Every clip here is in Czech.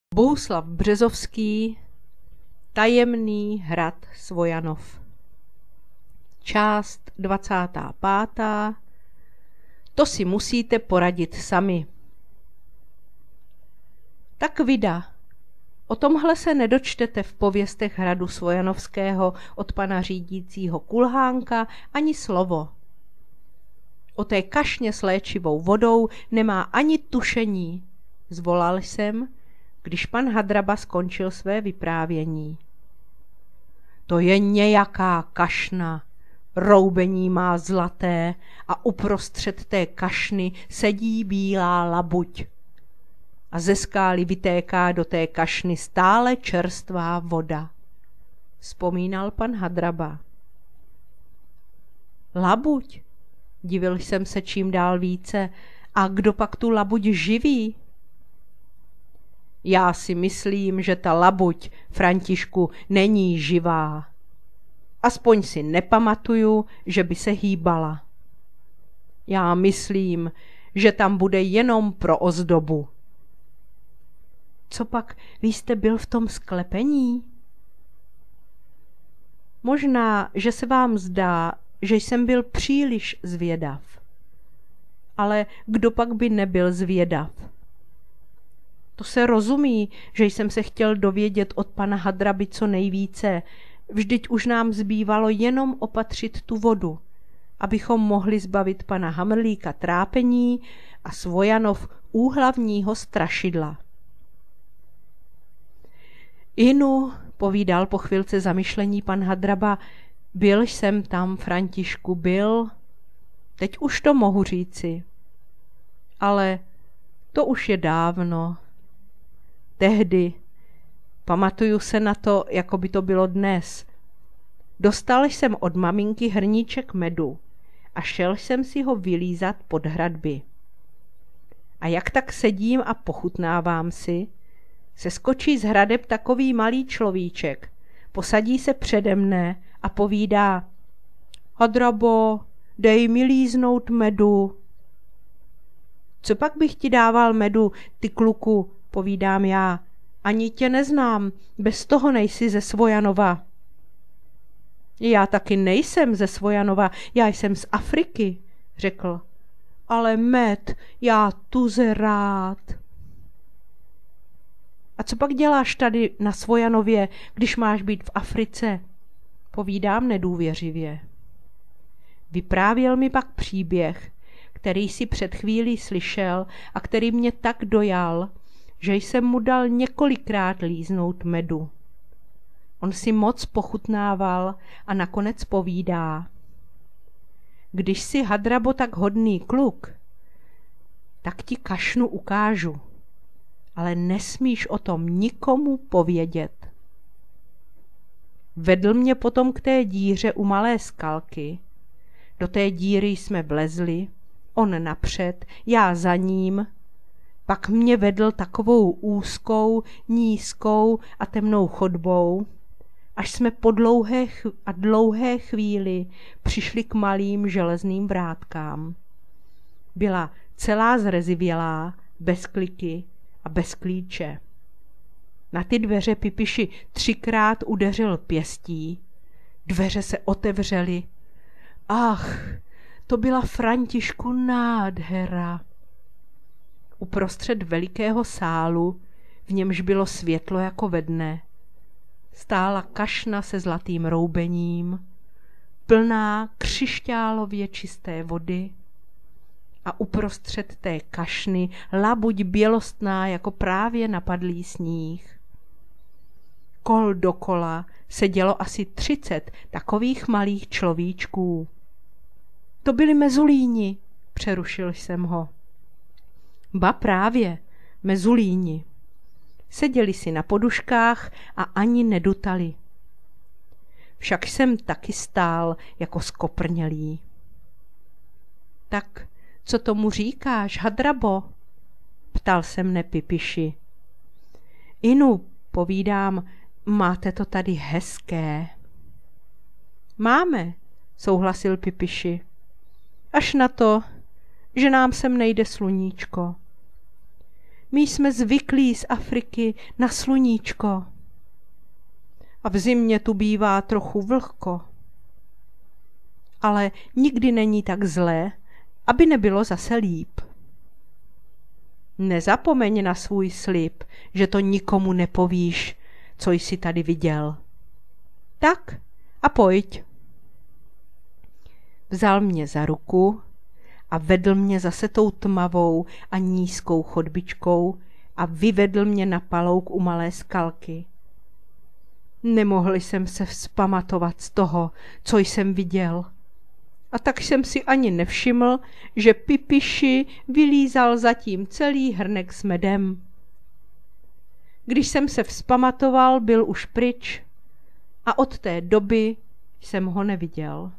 Bohuslav Březovský, Tajemný hrad Svojanov. Část 25. To si musíte poradit sami. Tak vida. O tomhle se nedočtete v pověstech hradu Svojanovského od pana řídícího Kulhánka ani slovo. O té kašně s léčivou vodou nemá ani tušení, zvolal jsem, když pan Hadraba skončil své vyprávění. To je nějaká kašna, roubení má zlaté a uprostřed té kašny sedí bílá labuť. A ze skály vytéká do té kašny stále čerstvá voda, vzpomínal pan Hadraba. Labuť? Divil jsem se čím dál více. A kdo pak tu labuť živí? Já si myslím, že ta labuť, Františku, není živá. Aspoň si nepamatuju, že by se hýbala. Já myslím, že tam bude jenom pro ozdobu. Copak vy jste byl v tom sklepení? Možná, že se vám zdá, že jsem byl příliš zvědav. Ale kdo pak by nebyl zvědav? To se rozumí, že jsem se chtěl dovědět od pana Hadraby co nejvíce. Vždyť už nám zbývalo jenom opatřit tu vodu, abychom mohli zbavit pana Hamrlíka trápení a Svojanov úhlavního strašidla. Inu, povídal po chvilce zamyšlení pan Hadraba, byl jsem tam, Františku, byl. Teď už to mohu říci. Ale to už je dávno. Tehdy, pamatuju se na to, jako by to bylo dnes. Dostal jsem od maminky hrníček medu a šel jsem si ho vylízat pod hradby. A jak tak sedím a pochutnávám si, se skočí z hradeb takový malý človíček, posadí se přede mne a povídá: Hadrabo, dej mi líznout medu. Co pak bych ti dával medu, ty kluku, povídám já, ani tě neznám, bez toho nejsi ze Svojanova. Já taky nejsem ze Svojanova, já jsem z Afriky, řekl. Ale med, já tuze rád. A co pak děláš tady na Svojanově, když máš být v Africe? Povídám nedůvěřivě. Vyprávěl mi pak příběh, který si před chvílí slyšel a který mě tak dojal, že jsem mu dal několikrát líznout medu. On si moc pochutnával a nakonec povídá: Když jsi, Hadrabo, tak hodný kluk, tak ti kašnu ukážu, ale nesmíš o tom nikomu povědět. Vedl mě potom k té díře u malé skalky. Do té díry jsme vlezli, on napřed, já za ním. Pak mě vedl takovou úzkou, nízkou a temnou chodbou, až jsme po dlouhé chvíli přišli k malým železným vrátkám. Byla celá zrezivělá, bez kliky a bez klíče. Na ty dveře Pipiši 3krát udeřil pěstí, dveře se otevřely. Ach, to byla, Františku, nádhera. Uprostřed velikého sálu, v němž bylo světlo jako ve dne, stála kašna se zlatým roubením, plná křišťálově čisté vody, a uprostřed té kašny labuť bělostná jako právě napadlý sníh. Kol dokola sedělo asi 30 takových malých človíčků. To byli mezulíni, přerušil jsem ho. Ba právě, mezulíni. Seděli si na poduškách a ani nedutali. Však jsem taky stál jako skoprnělý. Tak, co tomu říkáš, Hadrabo? Ptal se mne Pipiši. Inu, povídám, máte to tady hezké. Máme, souhlasil Pipiši. Až na to, že nám sem nejde sluníčko. my jsme zvyklí z Afriky na sluníčko. A v zimě tu bývá trochu vlhko. Ale nikdy není tak zlé, aby nebylo zase líp. Nezapomeň na svůj slib, že to nikomu nepovíš, co jsi tady viděl. Tak a pojď. Vzal mě za ruku a vedl mě zase tou tmavou a nízkou chodbičkou a vyvedl mě na palouk u malé skalky. Nemohl jsem se vzpamatovat z toho, co jsem viděl. A tak jsem si ani nevšiml, že Pipiši vylízal zatím celý hrnek s medem. Když jsem se vzpamatoval, byl už pryč a od té doby jsem ho neviděl.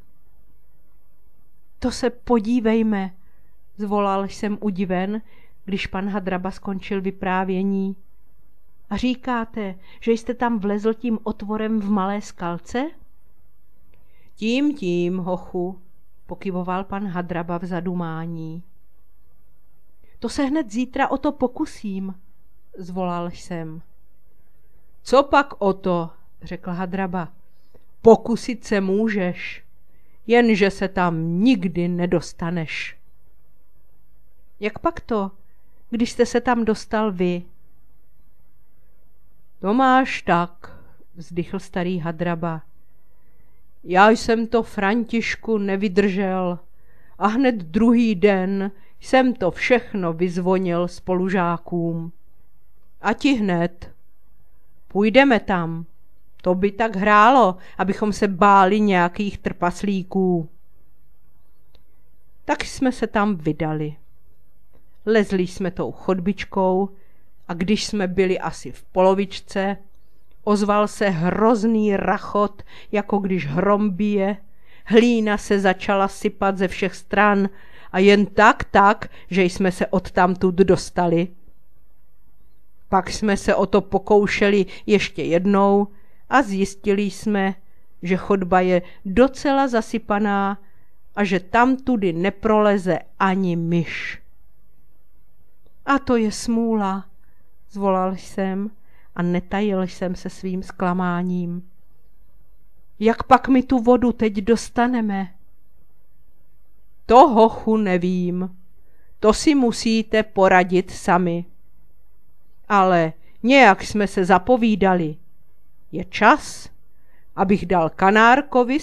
To se podívejme, zvolal jsem udiven, když pan Hadraba skončil vyprávění. A říkáte, že jste tam vlezl tím otvorem v malé skalce? Tím, hochu, pokyvoval pan Hadraba v zadumání. To se hned zítra o to pokusím, zvolal jsem. Co pak o to, řekl Hadraba. Pokusit se můžeš, jenže se tam nikdy nedostaneš. Jak pak to, když jste se tam dostal vy? To máš tak, vzdychl starý Hadraba. Já jsem to, Františku, nevydržel a hned druhý den jsem to všechno vyzvonil spolužákům. A ti hned. Půjdeme tam. To by tak hrálo, abychom se báli nějakých trpaslíků. Tak jsme se tam vydali. Lezli jsme tou chodbičkou a když jsme byli asi v polovičce, ozval se hrozný rachot, jako když hrom bije. Hlína se začala sypat ze všech stran a jen tak, že jsme se odtamtud dostali. Pak jsme se o to pokoušeli ještě jednou a zjistili jsme, že chodba je docela zasypaná a že tamtudy neproleze ani myš. A to je smůla, zvolal jsem a netajil jsem se svým zklamáním. Jak pak my tu vodu teď dostaneme? To, hochu, nevím. To si musíte poradit sami. Ale nějak jsme se zapovídali. Je čas, abych dal Kanárkovi